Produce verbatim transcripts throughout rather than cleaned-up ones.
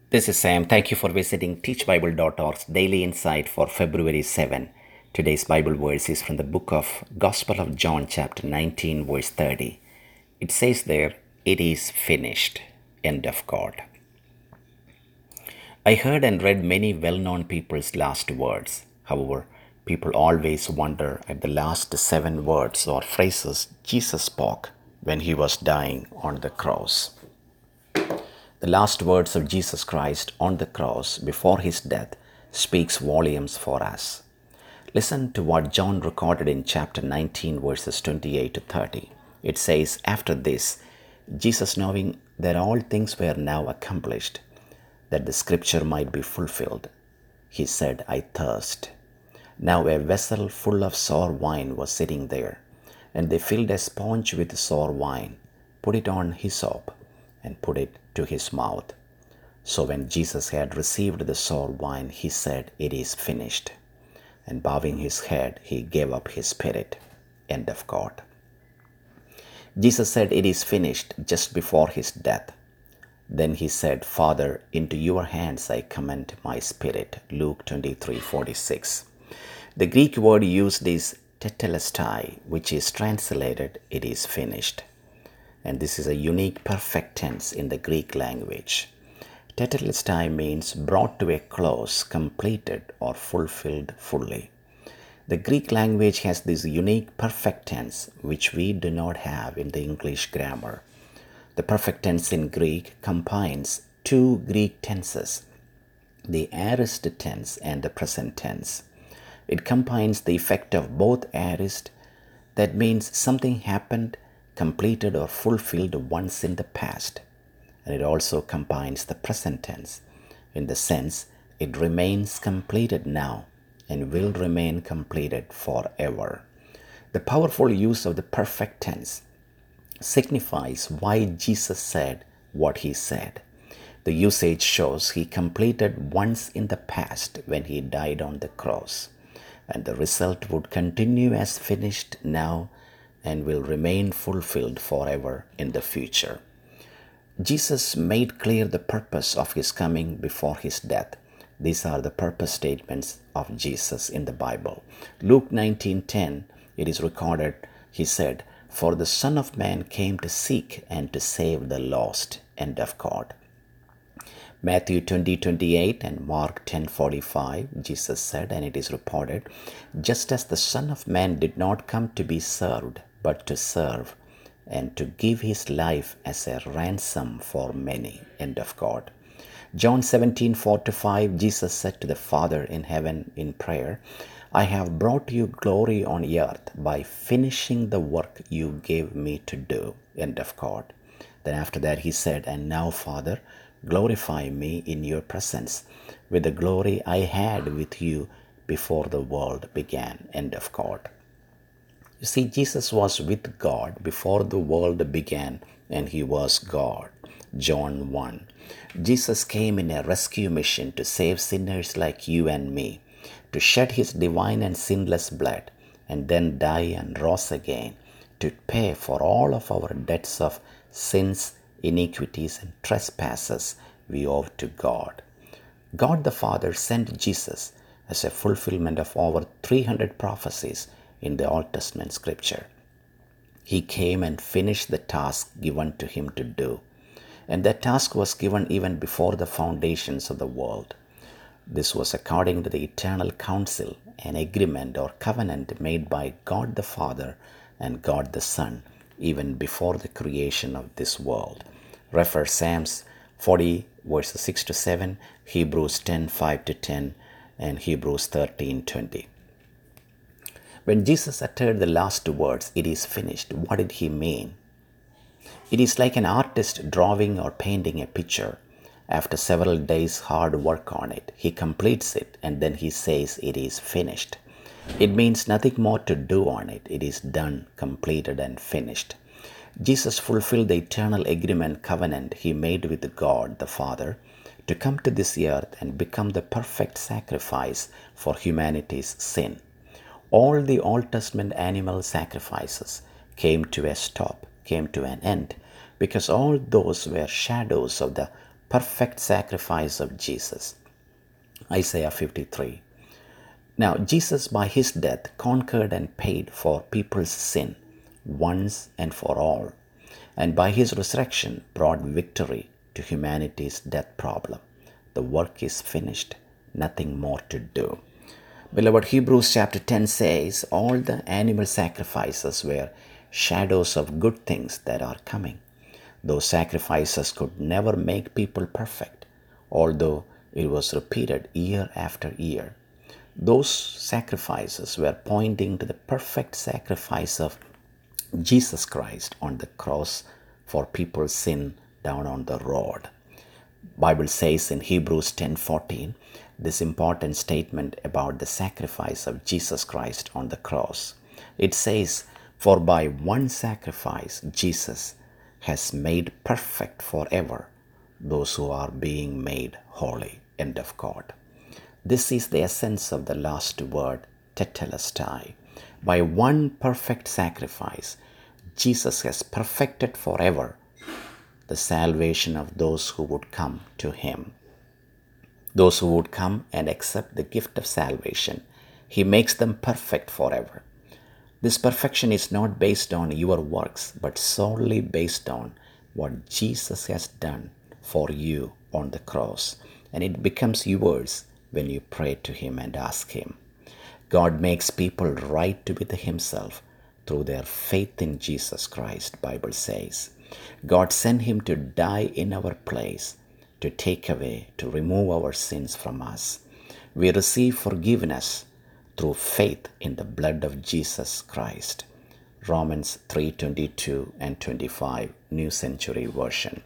This is Sam. Thank you for visiting teach bible dot org's Daily Insight for February seventh. Today's Bible verse is from the book of Gospel of John, chapter nineteen, verse thirty. It says there, "It is finished." End of quote. I heard and read many well known people's last words. However, people always wonder at the last seven words or phrases Jesus spoke when he was dying on the cross. The last words of Jesus Christ on the cross before his death speaks volumes for us. Listen to what John recorded in chapter nineteen, verses twenty-eight to thirty. It says, "After this, Jesus, knowing that all things were now accomplished, that the scripture might be fulfilled, he said, I thirst. Now a vessel full of sour wine was sitting there, and they filled a sponge with sour wine, put it on hyssop, and put it to his mouth. So when Jesus had received the sour wine, he said, It is finished. And bowing his head, he gave up his spirit." End of quote. Jesus said, "It is finished," just before his death. Then he said, "Father, into your hands I commend my spirit." Luke twenty-three forty-six. The Greek word used is tetelestai, which is translated, "It is finished." And this is a unique perfect tense in the Greek language. Tetelestai means brought to a close, completed, or fulfilled fully. The Greek language has this unique perfect tense, which we do not have in the English grammar. The perfect tense in Greek combines two Greek tenses, the aorist tense and the present tense. It combines the effect of both aorist, that means something happened, completed or fulfilled once in the past. And it also combines the present tense, in the sense it remains completed now and will remain completed forever. The powerful use of the perfect tense signifies why Jesus said what he said. The usage shows he completed once in the past when he died on the cross, and the result would continue as finished now and will remain fulfilled forever in the future. Jesus made clear the purpose of his coming before his death. These are the purpose statements of Jesus in the Bible. Luke nineteen ten, it is recorded, he said, "For the Son of Man came to seek and to save the lost." End of quote. Matthew twenty twenty-eight and Mark ten forty-five, Jesus said, and it is reported, "Just as the Son of Man did not come to be served, but to serve, and to give his life as a ransom for many." End of quote. John seventeen four to five, Jesus said to the Father in heaven in prayer, "I have brought you glory on earth by finishing the work you gave me to do." End of quote. Then after that he said, "And now, Father, glorify me in your presence with the glory I had with you before the world began." End of quote. You see, Jesus was with God before the world began, and he was God. John one. Jesus came in a rescue mission to save sinners like you and me, to shed his divine and sinless blood, and then die and rose again, to pay for all of our debts of sins, iniquities, and trespasses we owe to God. God the Father sent Jesus as a fulfillment of over three hundred prophecies in the Old Testament scripture. He came and finished the task given to him to do. And that task was given even before the foundations of the world. This was according to the eternal counsel, an agreement or covenant made by God the Father and God the Son, even before the creation of this world. Refer Psalms forty, verses six to seven, Hebrews ten five to ten, and Hebrews thirteen twenty. When Jesus uttered the last words, "It is finished," what did he mean? It is like an artist drawing or painting a picture. After several days' hard work on it, he completes it and then he says, "It is finished." It means nothing more to do on it. It is done, completed, and finished. Jesus fulfilled the eternal agreement covenant he made with God the Father to come to this earth and become the perfect sacrifice for humanity's sin. All the Old Testament animal sacrifices came to a stop, came to an end, because all those were shadows of the perfect sacrifice of Jesus. Isaiah fifty-three. Now, Jesus, by his death, conquered and paid for people's sin once and for all, and by his resurrection brought victory to humanity's death problem. The work is finished, nothing more to do. Beloved, Hebrews chapter ten says all the animal sacrifices were shadows of good things that are coming. Those sacrifices could never make people perfect, although it was repeated year after year. Those sacrifices were pointing to the perfect sacrifice of Jesus Christ on the cross for people's sin down on the road. Bible says in Hebrews ten fourteen this important statement about the sacrifice of Jesus Christ on the cross. It says, "For by one sacrifice Jesus has made perfect forever those who are being made holy." End of quote. This is the essence of the last word, tetelestai. By one perfect sacrifice, Jesus has perfected forever the salvation of those who would come to him. Those who would come and accept the gift of salvation, he makes them perfect forever. This perfection is not based on your works, but solely based on what Jesus has done for you on the cross. And it becomes yours when you pray to him and ask him. God makes people right with himself through their faith in Jesus Christ, Bible says. God sent him to die in our place, to take away, to remove our sins from us. We receive forgiveness through faith in the blood of Jesus Christ. Romans three twenty-two and twenty-five, New Century Version.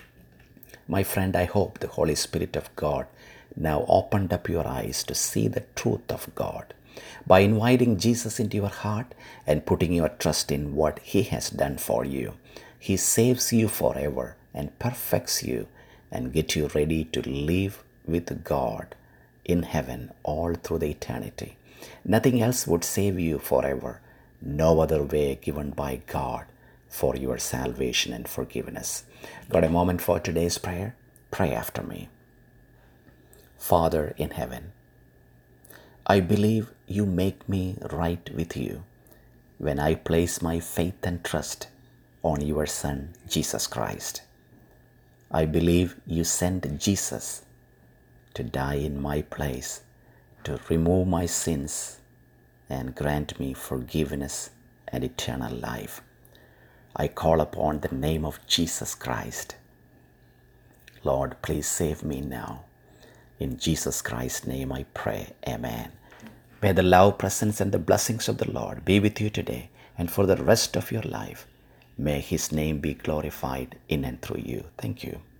My friend, I hope the Holy Spirit of God now opened up your eyes to see the truth of God. By inviting Jesus into your heart and putting your trust in what he has done for you, he saves you forever and perfects you and gets you ready to live with God in heaven all through the eternity. Nothing else would save you forever. No other way given by God for your salvation and forgiveness. Got a moment for today's prayer? Pray after me. Father in heaven, I believe you make me right with you when I place my faith and trust on your Son, Jesus Christ. I believe you sent Jesus to die in my place, to remove my sins and grant me forgiveness and eternal life. I call upon the name of Jesus Christ. Lord, please save me now. In Jesus Christ's name I pray. Amen. May the love, presence, and the blessings of the Lord be with you today and for the rest of your life. May his name be glorified in and through you. Thank you.